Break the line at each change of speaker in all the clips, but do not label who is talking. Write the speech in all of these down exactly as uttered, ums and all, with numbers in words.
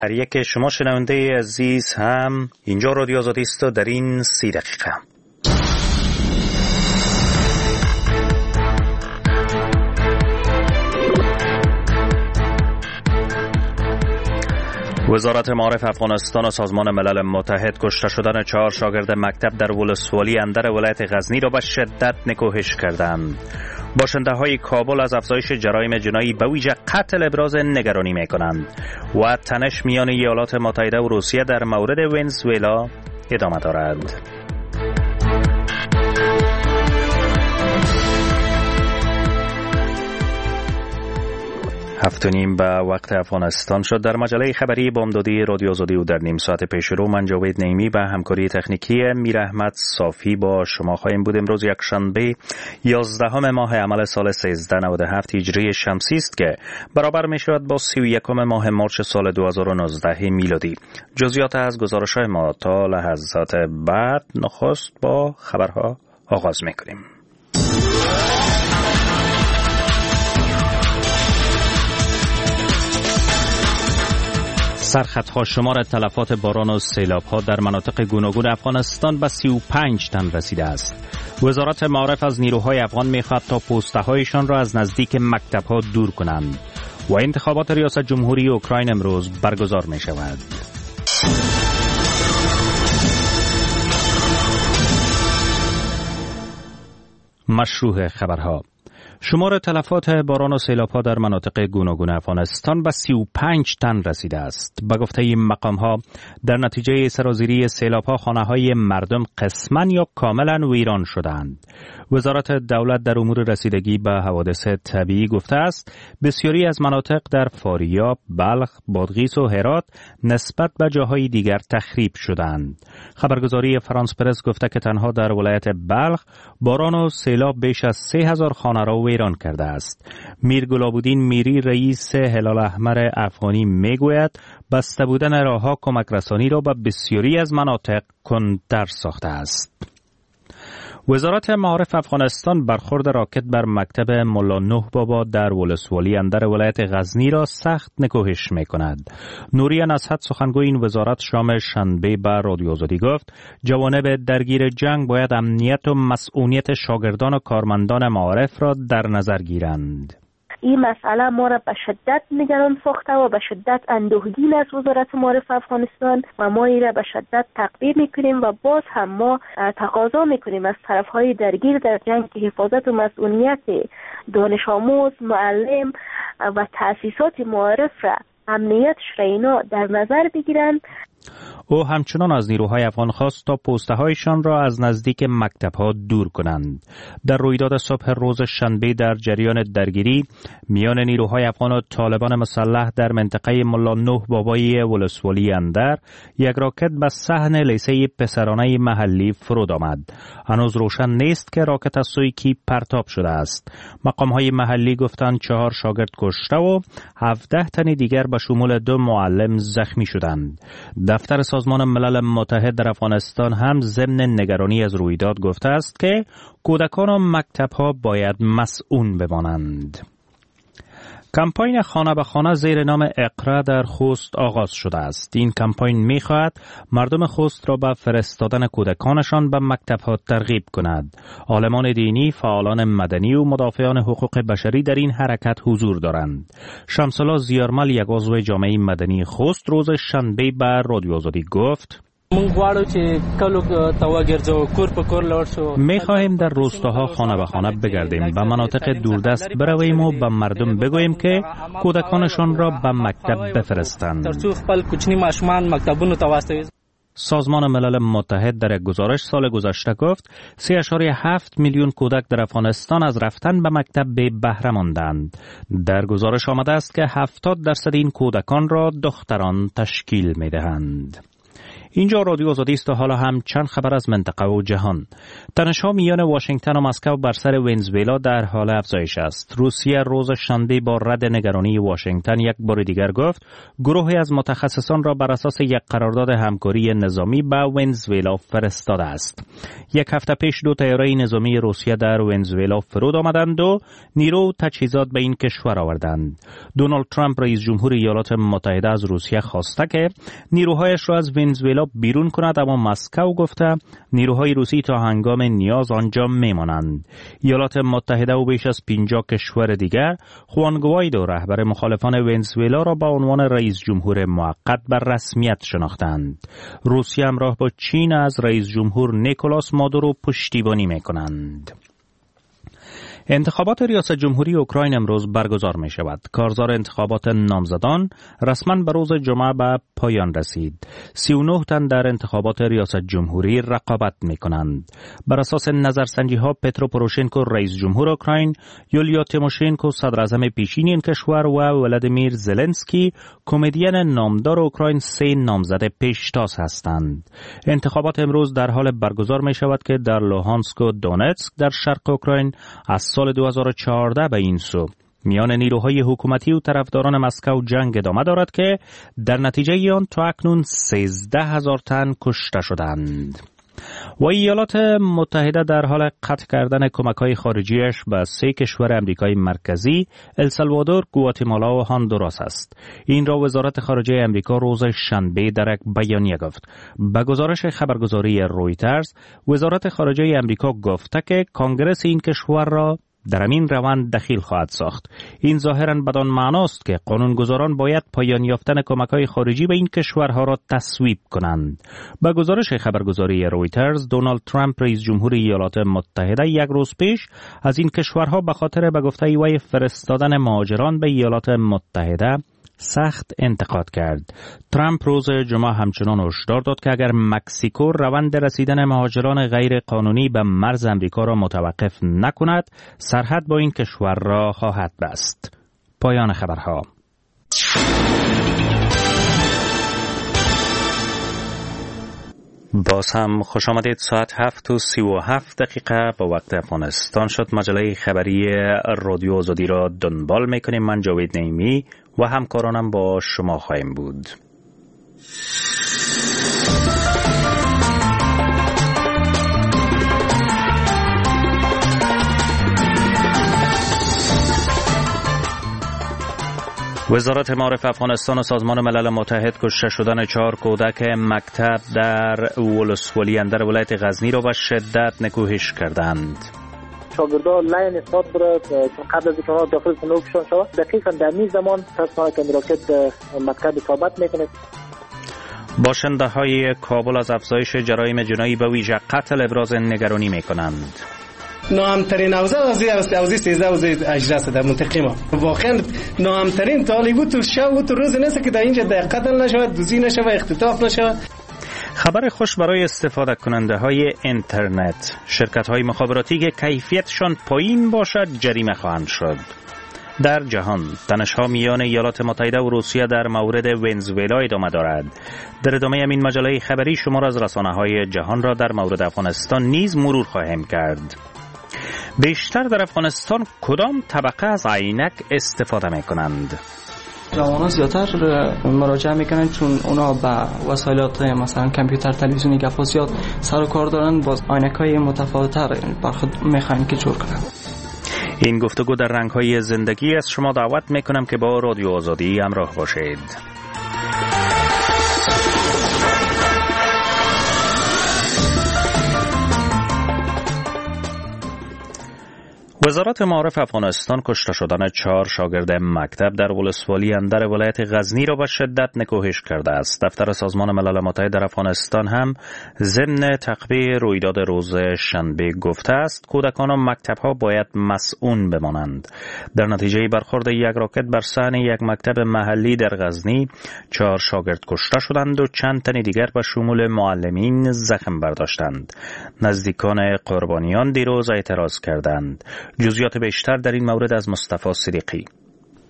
هر یک شما شنونده عزیز هم اینجا رادیو آزادی است در این سی دقیقه. وزارت معارف افغانستان و سازمان ملل متحد کشته شدن چهار شاگرد مکتب در ولسوالی اندر ولایت غزنی را به شدت نکوهش کردند. باشنده های کابل از افزایش جرایم جنایی به ویژه قتل ابراز نگرانی می کنند و تنش میان ایالات متحده و روسیه در مورد ونزوئلا ادامه دارد. هفت و نیم به وقت افغانستان شد. در مجله خبری بامدادی رادیو آزادی و در نیم ساعت پیش رو من جاوید نعیمی به همکاری تکنیکی میر احمد صافی با شما خواهیم بود. امروز یک شنبه یازدهم ماه عمل سال سیزده نود و هفت هجری شمسی است که برابر می شود با سی و یکم ماه مارس سال دو هزار و نوزده میلادی. جزئیات از گزارش‌های ما تا لحظات بعد. نخست با خبرها آغاز می کنیم. سرخطها شمار تلفات باران و سیلاب‌ها در مناطق گوناگون افغانستان به سی و پنج تن رسیده است. وزارت معارف از نیروهای افغان می‌خواهد تا پوسته‌هایشان را از نزدیک مکتب‌ها دور کنند و انتخابات ریاست جمهوری اوکراین امروز برگزار می‌شود. مشروع خبرها. شمار تلفات باران و سیلاب‌ها در مناطق گوناگون افغانستان به سی و پنج تن رسیده است. به گفته این مقام‌ها در نتیجه سرازیری سیلاب‌ها خانه‌های مردم قسماً یا کاملاً ویران شدند. وزارت دولت در امور رسیدگی به حوادث طبیعی گفته است بسیاری از مناطق در فاریاب، بلخ، بادغیس و هرات نسبت به جاهای دیگر تخریب شدند. خبرگزاری فرانس پرس گفته که تنها در ولایت بلخ باران و سیلاب بیش از سه هزار خانه را ویران کرده است. میر گلابودین میری رئیس هلال احمر افغانی میگوید بسته بودن راه‌ها کمک رسانی را به بسیاری از مناطق کندتر ساخته است. وزارت معارف افغانستان برخورد راکت بر مکتب ملا نوح بابا در ولسوالی اندر ولایت غزنی را سخت نکوهش می کند. نوری نصحت سخنگوی این وزارت شام شنبه به رادیو آزادی گفت جوانب درگیر جنگ باید امنیت و مسئولیت شاگردان و کارمندان معارف را در نظر گیرند.
این مسئله ما را به شدت نگران ساخته و به شدت اندوهگین از وزارت معارف افغانستان و ما این را به شدت تقدیر میکنیم و باز هم ما تقاضا میکنیم از طرفهای درگیر در جنگ که حفاظت و مسئولیت دانش آموز، معلم و تأسیسات معارف را امنیت شرینا در نظر بگیرند.
او همچنان از نیروهای افغان خواست تا پوسته‌هایشان را از نزدیک مکتب‌ها دور کنند. در رویداد صبح روز شنبه در جریان درگیری میان نیروهای افغان و طالبان مسلح در منطقه ملا نوح بابای ولسوالی اندر یک راکت به صحن لیسه پسرانه محلی فرود آمد. هنوز روشن نیست که راکت از سوی کی پرتاب شده است. مقام‌های محلی گفتند چهار شاگرد کشته و هفده تن دیگر به شمول دو معلم زخمی شدند. دفتر سازمان ملل متحد در افغانستان هم ضمن نگرانی از رویداد گفته است که کودکان و مکتب‌ها باید مسئول بمانند. کمپاین خانه به خانه زیر نام اقرا در خوست آغاز شده است. این کمپاین می‌خواهد مردم خوست را به فرستادن کودکانشان به مکتب‌ها ترغیب کند. عالمان دینی، فعالان مدنی و مدافعان حقوق بشری در این حرکت حضور دارند. شمس الله زیارمل یک عضو جامعه مدنی خوست روز شنبه به رادیو آزادی گفت می خواهیم در روستاها خانه به خانه بگردیم، به مناطق دوردست برویم و به مردم بگوییم که کودکانشان را به مکتب بفرستند. سازمان ملل متحد در یک گزارش سال گذشته گفت سه ممیز هفت میلیون کودک در افغانستان از رفتن به مکتب به بهره ماندند. در گزارش آمده است که هفتاد درصد این کودکان را دختران تشکیل می دهند. اینجا رادیو آزادی است و حالا هم چند خبر از منطقه و جهان. تنش‌ها میان واشنگتن و مسکو بر سر ونزوئلا در حال افزایش است. روسیه روز شنبه با رد نگرانی واشنگتن یک بار دیگر گفت گروهی از متخصصان را بر اساس یک قرارداد همکاری نظامی به ونزوئلا فرستاده است. یک هفته پیش دو طیاره نظامی روسیه در ونزوئلا فرود آمدند و نیرو تجهیزات به این کشور آوردند. دونالد ترامپ رئیس جمهور ایالات متحده از روسیه خواسته که نیروهایش را از ونزوئلا بیرون کند، اما مسکو گفته نیروهای روسی تا هنگام نیاز آنجا میمانند. ایالات متحده و بیش از پنجاه کشور دیگر خوان گوایدو رهبر مخالفان ونزوئلا را به عنوان رئیس جمهور موقت بر رسمیت شناختند. روسیه همراه با چین از رئیس جمهور نیکولاس مادورو پشتیبانی میکنند. انتخابات ریاست جمهوری اوکراین امروز برگزار می شود. کارزار انتخابات نامزدان رسما به روز جمعه به پایان رسید. سی و نه تن در انتخابات ریاست جمهوری رقابت می کنند. بر اساس نظرسنجی ها پترو پوروشنکو رئیس جمهور اوکراین، یولیا تیموشنکو صدر اعظم پیشین این کشور و ولادیمیر زلنسکی کمدین نامدار اوکراین سه نامزد پیشتاز هستند. انتخابات امروز در حال برگزار می شود که در لوهانسک و دونتسک در شرق اوکراین از سال دو هزار و چهارده به این سو میان نیروهای حکومتی و طرفداران مسکو جنگ ادامه دارد که در نتیجه آن تا اکنون سیزده هزار تن کشته شدند. و ایالات متحده در حال قطع کردن کمک‌های خارجیش به سه کشور امریکای مرکزی، السالوادور، گواتمالا و هاندوراس است. این را وزارت خارجه امریکا روز شنبه در یک بیانیه گفت. به گزارش خبرگزاری رویترز، وزارت خارجه امریکا گفته که کنگره این کشور را در این روند دخیل خواهد ساخت. این ظاهراً بدان معناست که قانونگذاران باید پایان یافتن کمک‌های خارجی به این کشورها را تصویب کنند. به گزارش خبرگزاری رویترز، دونالد ترامپ رئیس جمهور ایالات متحده یک روز پیش از این کشورها به خاطر به گفته وی فرستادن مهاجران به ایالات متحده سخت انتقاد کرد. ترامپ روز جمعه همچنان هشدار داد که اگر مکزیکو روند رسیدن مهاجران غیر قانونی به مرز امریکا را متوقف نکند، سرحد با این کشور را خواهد بست. پایان خبرها. باز هم خوش آمدید. ساعت هفت و سی و هفت دقیقه با وقت افغانستان شد. مجله خبری رادیو آزادی را دنبال میکنیم. من جاوید نعیمی و همکارانم با شما خواهیم بود. وزارت معارف افغانستان و سازمان ملل متحد کشته شدن چهار کودک مکتب در ولسوالی اندر ولایت غزنی را به شدت نکوهش کردند.
شاگردان لاین استاد برد چون قبل از اینکه داخل صندوقشان شود دقیقاً در این زمان تصمیم که راکت مکتب اصابت میکنه.
باشنده های کابل از افزایش جرایم جنایی به ویژه قتل ابراز نگرانی میکنند.
ناامترین اوضاع از اوضاع سیزده اوضاع اجراست در منطقه ما واقعا ناامترین طالبو تو شب و تو روز نیست که در اینجا در قتل نشود، دوزی نشود، اختطاف نشود.
خبر خوش برای استفاده کننده های اینترنت: شرکت های مخابراتی که کیفیتشان پایین باشد جریمه خواهند شد. در جهان تنش‌ها میان ایالات متحده و روسیه در مورد ونزوئلا ادامه دارد. در ادامه این مجله خبری شما را از رسانه‌های جهان را در مورد افغانستان نیز مرور خواهیم کرد. بیشتر در افغانستان کدام طبقه از عینک استفاده می کنند؟
جوانان زیادتر مراجعه میکنن چون اونا با وسایلات مثلا کامپیوتر، تلویزیونی، گفاسیات سر و کار دارن، باز عینک‌های متفاوت‌تر بر خود میخواین که جور کنن.
این گفتگو در رنگ‌های زندگی از شما دعوت میکنم که با رادیو آزادی همراه باشید. وزارت معارف افغانستان کشته شدن چهار شاگرد مکتب در ولسوالی اندر ولایت غزنی را به شدت نکوهش کرده است. دفتر سازمان ملل متحد در افغانستان هم ضمن تعقیب رویداد روز شنبه گفته است کودکان و مکتب‌ها باید مسئول بمانند. در نتیجه برخورد یک راکت بر صحن یک مکتب محلی در غزنی چهار شاگرد کشته شدند و چند تن دیگر به شمول معلمین زخم برداشتند. نزدیکان قربانیان دیروز اعتراض کردند. جزئیات بیشتر در این مورد از مصطفی صدیقی.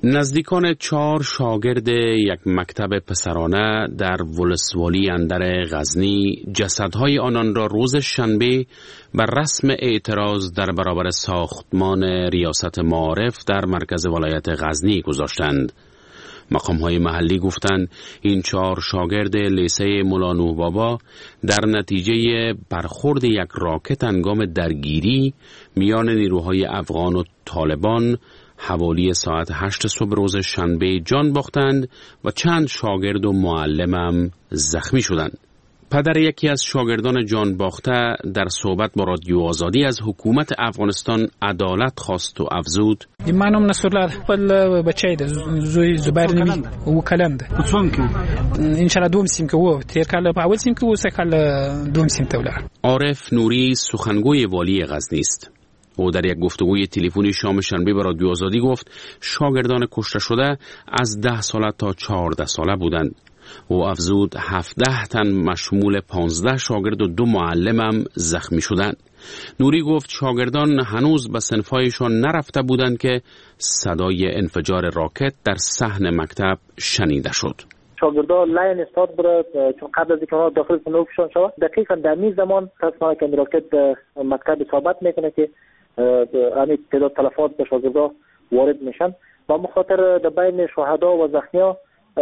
نزدیکان چهار شاگرد یک مکتب پسرانه در ولسوالی اندر غزنی جسدهای آنان را روز شنبه بر رسم اعتراض در برابر ساختمان ریاست معارف در مرکز ولایت غزنی گذاشتند. مقام‌های محلی گفتند این چهار شاگرد لیسه مولا نوح بابا در نتیجه برخورد یک راکت هنگام درگیری میان نیروهای افغان و طالبان حوالی ساعت هشت صبح روز شنبه جان باختند و چند شاگرد و معلم هم زخمی شدند. پدر یکی از شاگردان جان باخته در صحبت با رادیو آزادی از حکومت افغانستان عدالت خواست و افزود:
منم نصرالله خپل بچی ده زوی زبیر نوی او کلم ده څوم کې ان شاء الله دوم سیم کې وو تیر کال په اول سیم کې وو سه کال دوم سیم ته ولاړ.
عارف نوری سخنگوی والی غزنی است. او در یک گفتگوی تلفنی شام شنبه به رادیو آزادی گفت شاگردان کشته شده از ده ساله تا چهارده ساله بودند. او افزود هفده تن مشمول پانزده شاگرد و دو معلم هم زخمی شدند. نوری گفت شاگردان هنوز به صنفایشان نرفته بودند که صدای انفجار راکت در صحن مکتب شنیده شد.
شاگردان لاین استاد برد چون قبل از اینکه اونا داخل صنفشون شود دقیقا در این زمان تصمیم که راکت مکتب ثابت میکنه که همین تعداد تلفات به شاگردان وارد میشن و مخاطر در بین شهدا و زخمی‌ها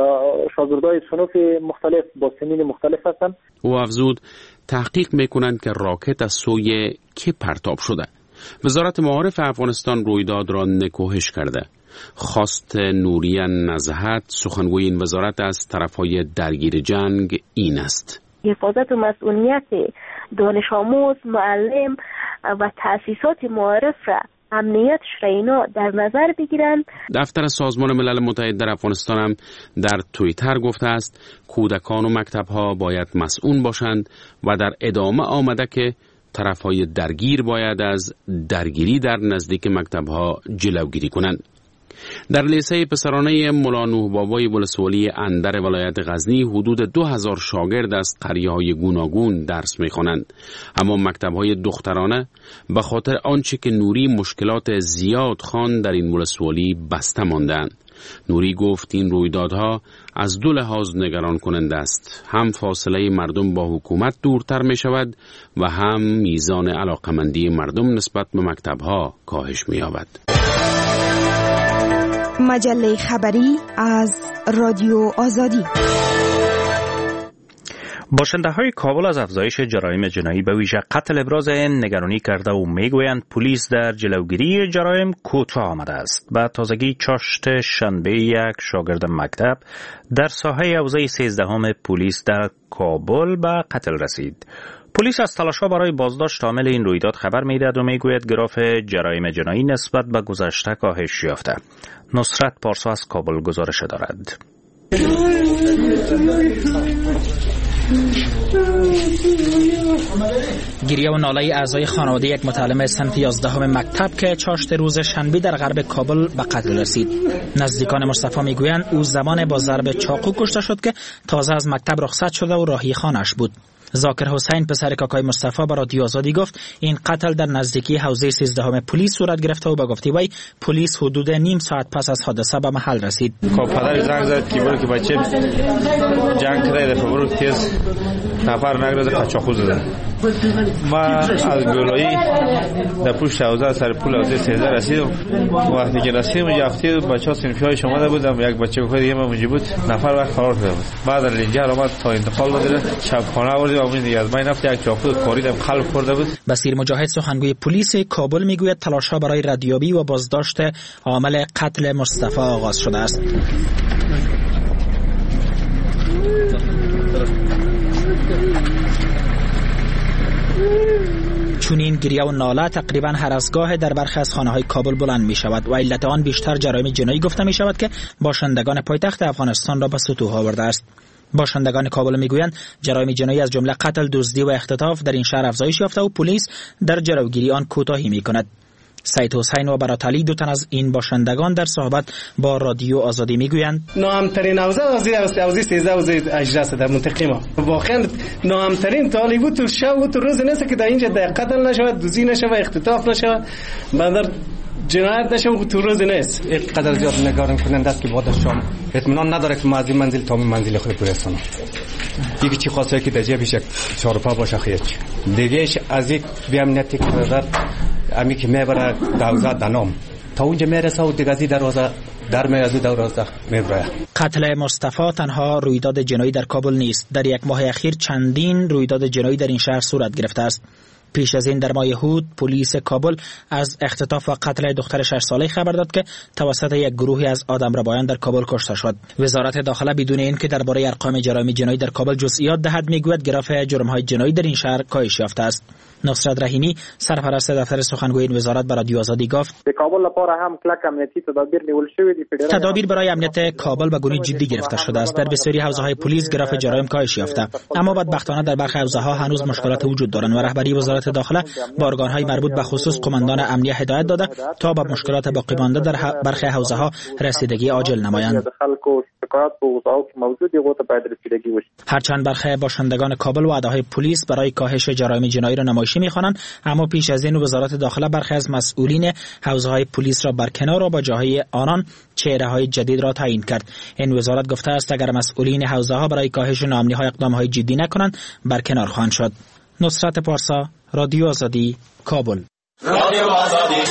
شاگردای صنوف مختلف با سنین مختلف هستند.
او افزود تحقیق میکنند که راکت از سوی کی پرتاب شده. وزارت معارف افغانستان رویداد را نکوهش کرده. خواست نوری نزهت سخنگوی این وزارت از طرفهای درگیر جنگ این است:
حفاظت و مسئولیت دانش آموز، معلم و تأسیسات معارف را امنیت شرینا در نظر بگیرند.
دفتر سازمان ملل متحد در افغانستان هم در توییتر گفته است کودکان و مکتب‌ها باید مسئول باشند و در ادامه آمده که طرفهای درگیر باید از درگیری در نزدیک مکتب‌ها جلوگیری کنند. در لیسه پسرانه مولا نوح بابای ولسوالی اندر ولایت غزنی حدود دو هزار شاگرد از قریه‌های گوناگون درس می‌خوانند، اما مکتب‌های دخترانه به خاطر آنچه که نوری مشکلات زیاد خواند در این ولسوالی بسته ماندند. نوری گفت این رویدادها از دو لحاظ نگران کننده است: هم فاصله مردم با حکومت دورتر می شود و هم میزان علاقمندی مردم نسبت به مکتب‌ها کاهش می‌یابد.
مجله خبری از رادیو آزادی.
باشنده های کابل از افزایش جرایم جنایی به ویژه قتل ابراز نگرانی کرده و میگویند پلیس در جلوگیری جرایم کوتاه آمده است. به تازگی چاشت شنبه یک شاگرد مکتب در ساحه حوزه سیزدهم پلیس در کابل به قتل رسید. پلیس از تلاش‌ها برای بازداشت عامل این رویداد خبر می‌دهد و میگوید گراف جرایم جنایی نسبت به گذشته کاهش یافته. نصرت پارسا از کابل گزارش دارد.
گریه و ناله اعضای خانواده یک متعلم صنف یازدهم مکتب که چاشت روز شنبه در غرب کابل به قتل رسید. نزدیکان مصطفی میگویند او زمان با ضرب چاقو کشته شد که تازه از مکتب رخصت شده و راهی خانه‌اش بود. ذاکر حسین پسر کاکای مصطفی با رادیو آزادی گفت این قتل در نزدیکی حوزه سیزدهم پلیس صورت گرفته و به گفته وی پلیس حدود نیم ساعت پس از حادثه به محل رسید.
پدر زنگ زد که برو که بچه جنگ کرده دفعه برو تیز نفر نگرده قچاقو زده. ما از گلایی در پشت حوزه سر پول حوزه سیزده رسیدم. وقتی که رسیدم اونجا هفته بچه ها سنفی های شما ده بودم. یک بچه که دیگه من اونجا بود نفر وقت فرار کرده بود. بعد در لنجر آمد تا انتقال بده شبخانه آوردیم و دیگه از من نفت یک چاقو کاریدم خلق کرده بود.
بصیر مجاهد سخنگوی پلیس کابل میگوید تلاش‌ها برای ردیابی و بازداشت عامل قتل مصطفی آغاز شده است. چون این گریه و ناله تقریبا هر از گاه در برخی از خانه‌های کابل بلند می شود و علت آن بیشتر جرایم جنایی گفته می شود که باشندگان پایتخت افغانستان را به سطوح آورده است. باشندگان کابل میگویند جرایم جنایی از جمله قتل، دزدی و اختطاف در این شهر افزایش یافته و پلیس در جلوگیری آن کوتاهی میکند. سید حسین و براتعلی دو تن از این باشندگان در صحبت با رادیو آزادی میگویند
ناامترین حوزه حوزه حوزه سیزده حوزه اجراست در منطقه ما واقعا ناامترین طالی بود تو شب و تو روز نیست که در اینجا در قتل نشود، دوزی نشود، اختطاف نشود. بعد جنایت نشه و تو روز نیست. اینقدر زیاد نگران کننده است که بعد از شام اطمینان نداره که ما از این منزل تا منزل خود برسونم. دیگه چی خواسته که در جیبش چهارپا باشه خیلی دیگهش از یک بیامنیتی که دارد امی که میبره دوزه دنام تا اونجا میرسه و دیگه از این دروازه در میازو دروازه میبره.
قتل مصطفی تنها رویداد جنایی در کابل نیست. در یک ماه اخیر چندین رویداد جنایی در این شهر صورت گرفته است. پیش از این در ماه هود پلیس کابل از اختطاف و قتل دختر شش ساله خبر داد که توسط یک گروهی از آدمربایان در کابل کشته شد. وزارت داخله بدون اینکه درباره ارقام جرایم جنایی در کابل جزئیات دهد میگوید گراف جرم‌های جنایی در این شهر کاهش یافته است. نصرت رحیمی سرپرست دفتر سخنگوی این وزارت برای رادیو آزادی گفت
در کابل لپاره هم کلک امنیتی تدابیر نیول شوی دی.
تدابیر برای امنیت کابل به گونه جدی گرفته شده است. در بسیاری حوزه‌های پلیس گراف جرایم کاهش یافته، اما بدبختانه در برخی حوزه‌ها هنوز مشکلات وجود دارند و رهبری وزارت داخله با ارگان‌های مربوط به خصوص قماندان امنیه هدایت داده تا به مشکلات باقی مانده در برخی حوزه‌ها رسیدگی عاجل نمایند. هرچند برخی باشندگان کابل وعده‌های پلیس برای کاهش جرایم جنایی را نمایشی می‌خوانند، اما پیش از این وزارت داخله برخی از مسئولین حوزه‌های پلیس را برکنار و با جاهای آنان چهره‌های جدید را تعیین کرد. این وزارت گفته است اگر مسئولین حوزه‌ها برای کاهش ناامنی‌ها اقدام‌های جدی نکنند برکنار خواهند شد. نصرت پارسا، رادیو آزادی، کابل. رادیو آزادی.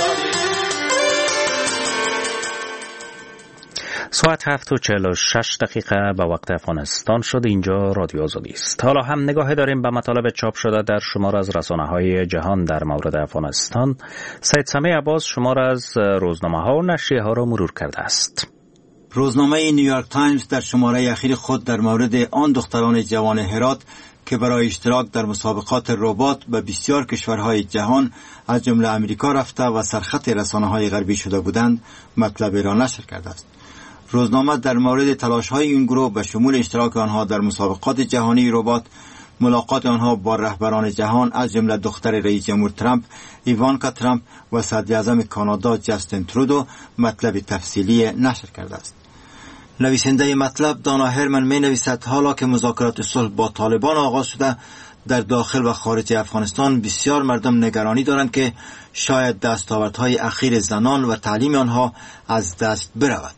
ساعت هفت و چهل و شش دقیقه به وقت افغانستان شد. اینجا رادیو آزادی است. حالا هم نگاه داریم به مطالب چاپ شده در شمار از رسانه‌های جهان در مورد افغانستان. سید سمیع عباس شمار از روزنامه‌ها و نشریه‌ها را مرور کرده است.
روزنامه نیویورک تایمز در شماره اخیر خود در مورد آن دختران جوان هرات که برای اشتراک در مسابقات ربات به بسیار کشورهای جهان از جمله امریکا رفته و سرخط رسانه‌های غربی شده بودند مطلب را نشر کرده است. روزنامه در مورد تلاش‌های این گروه به شمول اشتراک آنها در مسابقات جهانی ربات، ملاقات آنها با رهبران جهان از جمله دختر رئیس جمهور ترامپ ایوانکا ترامپ و صدراعظم کانادا جاستین ترودو مطلب تفصیلی نشر کرده است. نویسنده مطلب دانا هرمن می نویسد حالا که مذاکرات صلح با طالبان آغاز شده، در داخل و خارج افغانستان بسیار مردم نگرانی دارند که شاید دستاوردهای اخیر زنان و تعلیم آنها از دست برود.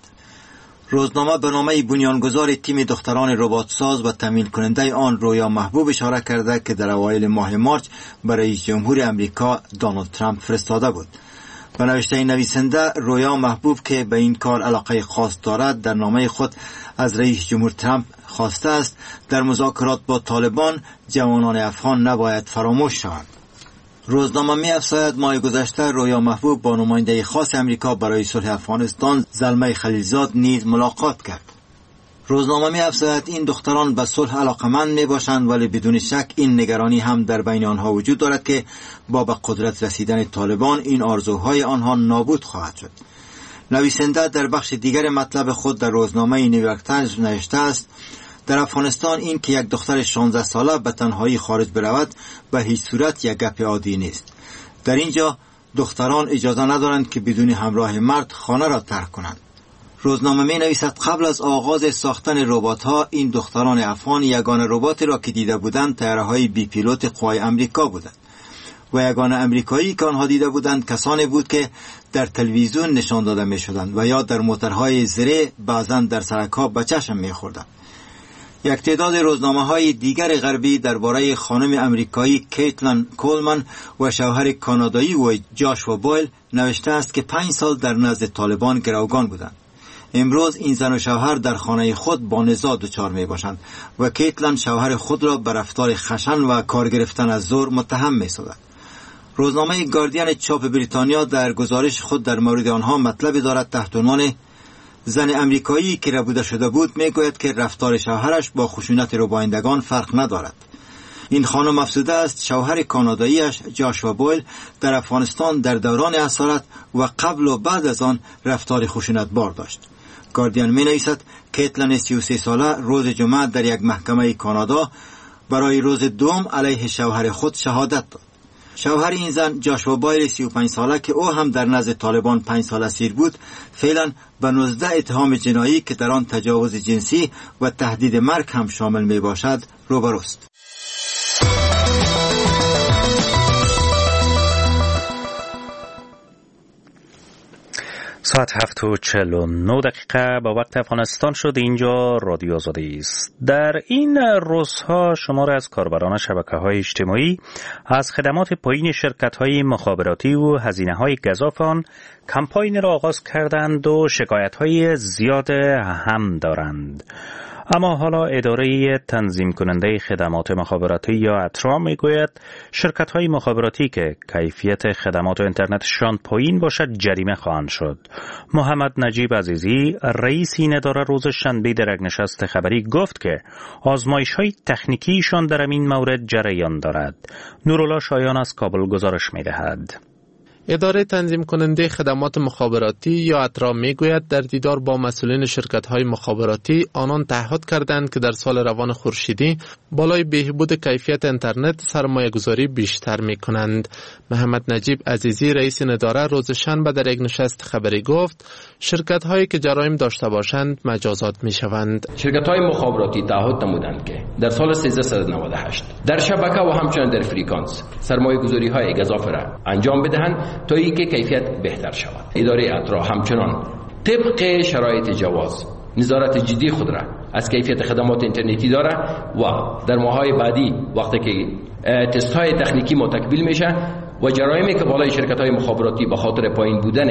روزنامه به نامه بنیانگذار تیم دختران رباتساز و تامین کننده آن رویا محبوب اشاره کرده که در اوایل ماه مارچ برای رئیس جمهور امریکا دونالد ترامپ فرستاده بود. به نوشته نویسنده، رویا محبوب که به این کار علاقه خاص دارد در نامه خود از رئیس جمهور ترامپ خواسته است در مذاکرات با طالبان جوانان افغان نباید فراموش شوند. روزنامه می افزاید ماه گذشته رویا محبوب با نماینده خاص امریکا برای صلح افغانستان زلمه خلیلزاد نیز ملاقات کرد. روزنامه می افزاید این دختران به صلح علاقمند می باشند، ولی بدون شک این نگرانی هم در بین آنها وجود دارد که با به قدرت رسیدن طالبان این آرزوهای آنها نابود خواهد شد. نویسنده در بخش دیگر مطلب خود در روزنامه نیویورک تایمز نوشته است در افغانستان این که یک دختر شانزده ساله به تنهایی خارج برود به هیچ صورت یک گپ عادی نیست. در اینجا دختران اجازه ندارند که بدون همراه مرد خانه را ترک کنند. روزنامه می نویسد قبل از آغاز ساختن ربات‌ها این دختران افغان یگانه رباتی را که دیده بودند طیاره‌های بی پیلوت قوای امریکا بودند و یگانه امریکایی که آنها دیده بودند کسانی بود که در تلویزیون نشان داده می شدند و یا در موترهای زره بعضاً در سرک‌ها به چشم می خوردند. یک تعداد روزنامه‌های دیگر غربی درباره خانم امریکایی کیتلن کولمن و شوهر کانادایی و جاشوا بویل نوشته است که پنج سال در نزد طالبان گروگان بودند. امروز این زن و شوهر در خانه خود با نزاع دچار می باشند و کیتلن شوهر خود را به رفتار خشن و کار گرفتن از زور متهم می سازد. روزنامه گاردین چاپ بریتانیا در گزارش خود در مورد آنها مطلبی دارد تحت عنوان زن امریکایی که ربوده شده بود می گوید که رفتار شوهرش با خشونت ربایندگان فرق ندارد. این خانم افسوده است شوهر کاناداییش جاشوا بویل در افغانستان در دوران اسارت و قبل و بعد از آن رفتار خشونتبار داشت. گاردین می نویسد کیتلن سی و سه ساله روز جمعه در یک محکمه کانادا برای روز دوم علیه شوهر خود شهادت داد. شوهر این زن جاشوا بویل سی و پنج ساله که او هم در نزد طالبان پنج سال اسیر بود فعلا به نوزده اتهام جنایی که در آن تجاوز جنسی و تهدید مرگ هم شامل می باشد روبروست.
ساعت هفت و چهل و نه دقیقه با وقت افغانستان شد. اینجا رادیو آزادی است. در این روزها شمار از کاربران شبکه‌های اجتماعی از خدمات پایین شرکت‌های مخابراتی و هزینه‌های گزاف آن کمپاین را آغاز کردند و شکایت‌های زیاد هم دارند. اما حالا اداره تنظیم کننده خدمات مخابراتی یا اترا میگوید شرکت‌های مخابراتی که کیفیت خدمات اینترنتشان پایین باشد جریمه خواهند شد. محمد نجیب عزیزی رئیس این اداره روز شنبه در یک نشست خبری گفت که آزمایش‌های تکنیکیشان در این مورد جریان دارد. نورالله شایان از کابل گزارش می‌دهد.
اداره تنظیم کننده خدمات مخابراتی یا اترا میگوید در دیدار با مسئولین شرکت‌های مخابراتی آنان تعهد کردند که در سال روان خورشیدی بالای بهبود کیفیت اینترنت سرمایه‌گذاری بیشتر می‌کنند. محمد نجیب عزیزی رئیس این اداره روز شنبه در یک نشست خبری گفت شرکت‌هایی که جرایم داشته باشند مجازات می‌شوند.
شرکت‌های مخابراتی تعهد نمودند که در سال سیزده نود و هشت در شبکه و همچنین در فریکانس سرمایه‌گذاری‌های گزافه را انجام بدهند تا اینکه کیفیت بهتر شود. اداره اترا همچنان طبق شرایط جواز نظارت جدی خود را از کیفیت خدمات اینترنتی داره و در ماه‌های بعدی وقتی که تست‌های تکنیکی متکمیل میشه و جرایمی که بالای شرکت‌های مخابراتی به خاطر پایین بودن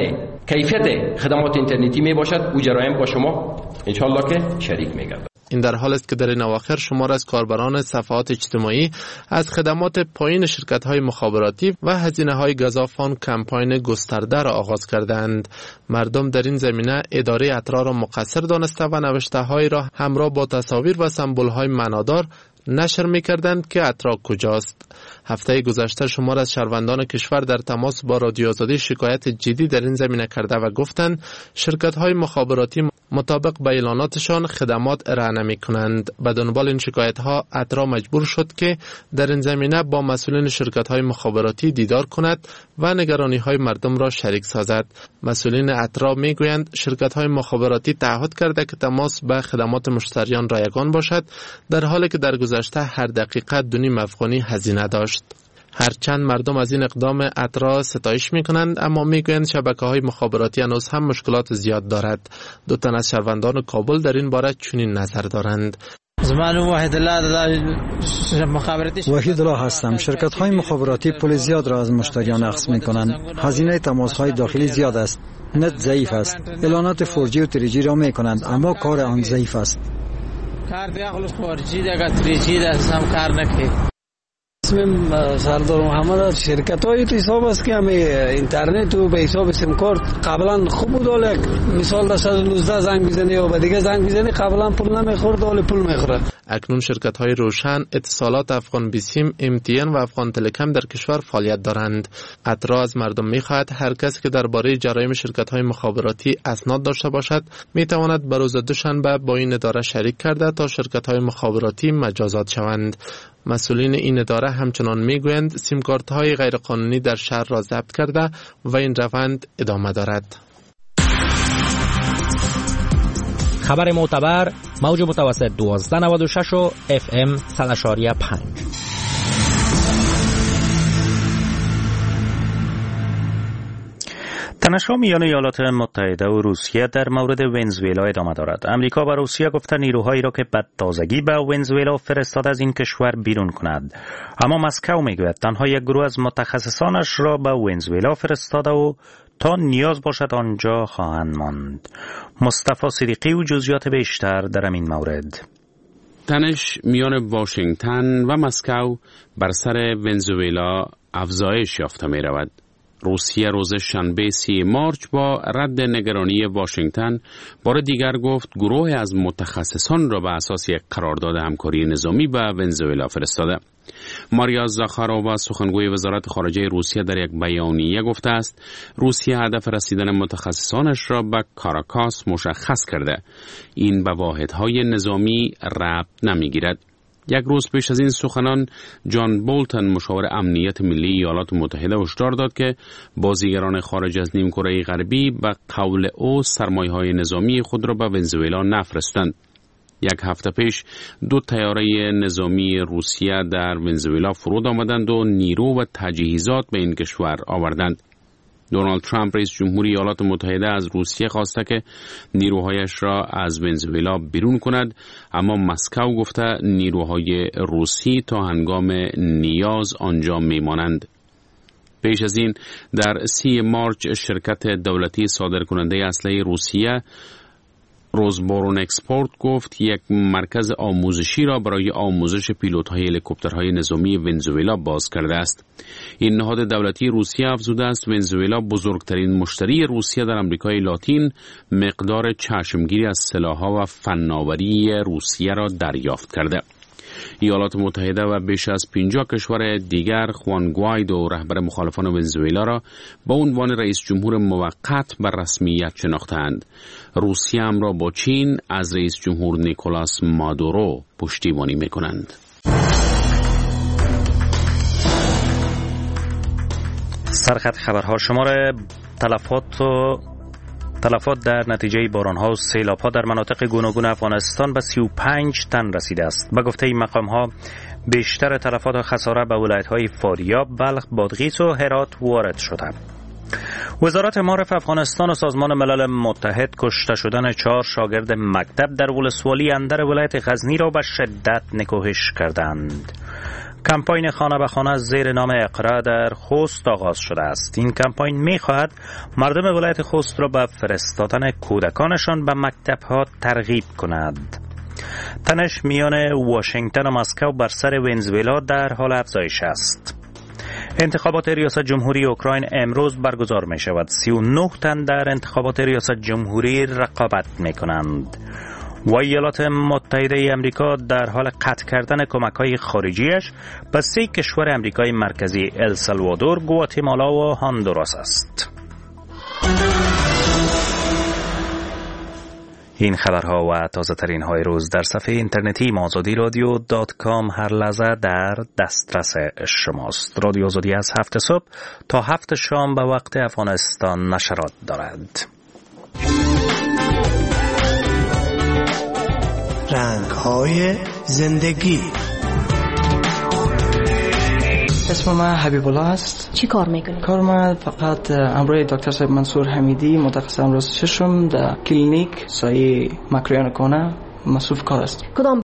کیفیت خدمات اینترنتی می باشد او جرایم با شما انشالله که شریک می‌گردد.
این در حالی است که در این اواخر شمار از کاربران صفحات اجتماعی از خدمات پایین شرکت‌های مخابراتی و هزینه‌های گزاف آن کمپاین گسترده را آغاز کردند. مردم در این زمینه اداره اترا را مقصر دانسته و نوشته‌هایی را همراه با تصاویر و سمبول‌های معنادار نشر می‌کردند که اترا کجاست. هفته گذشته شمار از شهروندان کشور در تماس با رادیو آزادی شکایت جدی در این زمینه کرده و گفتند شرکت‌های مخابراتی مطابق به اعلاناتشان خدمات ارائه نمی‌کنند. به دنبال این شکایت‌ها اترا مجبور شد که در این زمینه با مسئولین شرکت‌های مخابراتی دیدار کند و نگرانی‌های مردم را شریک سازد. مسئولین اترا می‌گویند شرکت‌های مخابراتی تعهد کرده که تماس به خدمات مشتریان رایگان باشد، در حالی که در گذشته هر دقیقه دو نیم افغانی هزینه داشت. هرچند مردم از این اقدام اترا ستایش میکنند، اما میگویند شبکه‌های مخابراتی هنوز هم مشکلات زیاد دارد. دو تن از شهروندان کابل در این باره چنین نظر دارند.
وحید الله هستم. شرکت‌های مخابراتی پول زیاد را از مشتریان اخذ می‌کنند. هزینه تماس‌های داخلی زیاد است. نت ضعیف است. اعلانات فور جی و تری جی را می‌کنند، اما کار آن ضعیف است.
کار دیگه فور جی دیگه تری جی دست هم کار نکنه. اسمم سردار محمد. شرکت‌های تو حساب است که همه اینترنت و به حساب سیم کارت قبلا خوب بود، ولی مثال در صد و نوزده زنگ میزنی و به دیگه زنگ میزنی قبلا پول نمیخورد ولی پول میخوره.
اکنون شرکت‌های روشن، اتصالات، افغان بیسیم، ام تی ان و افغان تلکم در کشور فعالیت دارند. اترا از مردم می‌خواهد هر کسی که درباره جرایم شرکت‌های مخابراتی اسناد داشته باشد می‌تواند به روز دوشنبه با این اداره شریک کرده تا شرکت‌های مخابراتی مجازات شوند. مسئولین این اداره همچنان میگویند سیم کارت‌های غیرقانونی در شهر را ضبط کرده و این روند ادامه دارد.
خبر معتبر موج متوسط دوازده نود و شش و اف ام صد و پنج.
تنش‌ها میان ایالات متحده و روسیه در مورد ونزوئلا ادامه دارد. امریکا و روسیه گفته نیروهایی را که به تازگی به ونزوئلا فرستاده از این کشور بیرون کند. اما مسکو میگوید تنها یک گروه از متخصصانش را به ونزوئلا فرستاده و تا نیاز باشد آنجا خواهند ماند. مصطفی صدیقی و جزئیات بیشتر در این مورد.
تنش میان واشنگتن و مسکو بر سر ونزوئلا افزایش یافته می رود. روسیه روز شنبه سی مارچ با رد نگرانی واشنگتن بار دیگر گفت گروه از متخصصان را به اساس یک قرارداد همکاری نظامی به ونزوئلا فرستاده. ماریا زاخارووا سخنگوی وزارت خارجه روسیه در یک بیانیه گفته است روسیه هدف رسیدن متخصصانش را به کاراکاس مشخص کرده. این به واحدهای نظامی ربط نمیگیرد. یک روز پیش از این سخنان جان بولتن مشاور امنیت ملی ایالات متحده هشدار داد که بازیگران خارج از نیمکره غربی به قول او سرمایه‌های نظامی خود را به ونزوئلا نفرستند. یک هفته پیش دو طیاره نظامی روسیه در ونزوئلا فرود آمدند و نیرو و تجهیزات به این کشور آوردند. دونالد ترامپ رئیس جمهوری ایالات متحده از روسیه خواسته که نیروهایش را از ونزوئلا بیرون کند، اما مسکو گفته نیروهای روسی تا هنگام نیاز آنجا میمانند. پیش از این در سی مارچ شرکت دولتی صادرکننده اسلحه روسیه روزبورون اکسپورت گفت یک مرکز آموزشی را برای آموزش پیلوت‌های هلیکوپترهای نظامی ونزوئلا باز کرده است. این نهاد دولتی روسیه افزوده است ونزوئلا بزرگترین مشتری روسیه در آمریکای لاتین مقدار چشمگیری از سلاح‌ها و فناوری روسیه را دریافت کرده. ایالات متحده و بیش از پنجاه کشور دیگر خوان گوایدو رهبر مخالفان ونزوئلا را به عنوان رئیس جمهور موقت بر رسمیت شناختند. روسیه هم را با چین از رئیس جمهور نیکولاس مادورو پشتیبانی می‌کنند.
سرخط خبرها شماره تلفات و تلفات در نتیجه باران‌ها و سیلاب‌ها در مناطق گوناگون افغانستان به سی و پنج تن رسیده است. به گفته این مقام‌ها بیشتر تلفات و خسارات به ولایت‌های فاریاب، بلخ، بادغیس و هرات وارد شده. وزارت معارف افغانستان و سازمان ملل متحد کشته شدن چهار شاگرد مکتب در ولسوالی اندر ولایت غزنی را به شدت نکوهش کردند. کمپاین خانه به خانه زیر نام اقرا در خوست آغاز شده است. این کمپاین می خواهد مردم ولایت خوست را به فرستادن کودکانشان به مکتب‌ها ترغیب کند. تنش میان واشنگتن و مسکو بر سر ونزوئلا در حال افزایش است. انتخابات ریاست جمهوری اوکراین امروز برگزار می شود. سی و نه تن در انتخابات ریاست جمهوری رقابت می کنند. و ایالات متحده امریکا در حال قطع کردن کمک‌های خارجیش به سه کشور امریکای مرکزی السالوادور، گواتمالا و هندوراس است. این خبرها و تازه ترین های روز در صفحه اینترنتی آزادی رادیو دات کام هر لحظه در دسترس شماست. رادیو آزادی از هفت صبح تا هفت شام به وقت افغانستان نشرات دارد.
رنگ‌های زندگی.
اسم من حبیب الله است.
چی کار میکنی؟
کار من فقط امروی دکتر صاحب منصور حمیدی متخصص امراض چشم در کلینیک سایه مکریان کنه مصروف کار است.
کدام